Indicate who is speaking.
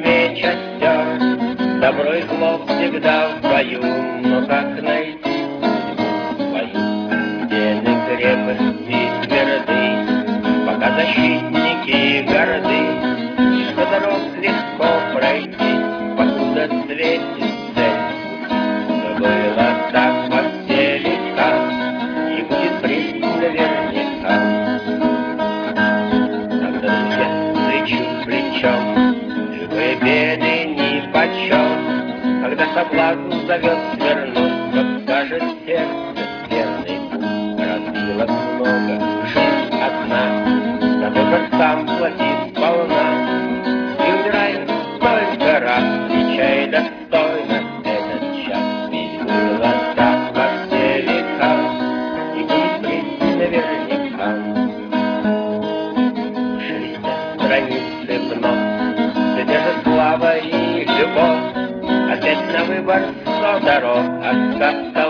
Speaker 1: меч остер. Добро и зло всегда в бою, но как найти свою? Стены крепости тверды, пока защитники горды, и что дорог легко пройти, покуда светит цель. Но было так во все века, и будет впредь наверняка. Когда друзья плечу плечом, живые беды нипочем, когда соблазн зовет свернуть, как скажет сердце, верный путь. Разбилось много, жизнь одна, за выбор сам плати сполна. И умирает только раз, встречай достойно этот час. Ведь было так во все века, и будет впредь наверняка. Шелестят страницы вновь, содержит слава и любовь. Опять на выбор 100 дорог, от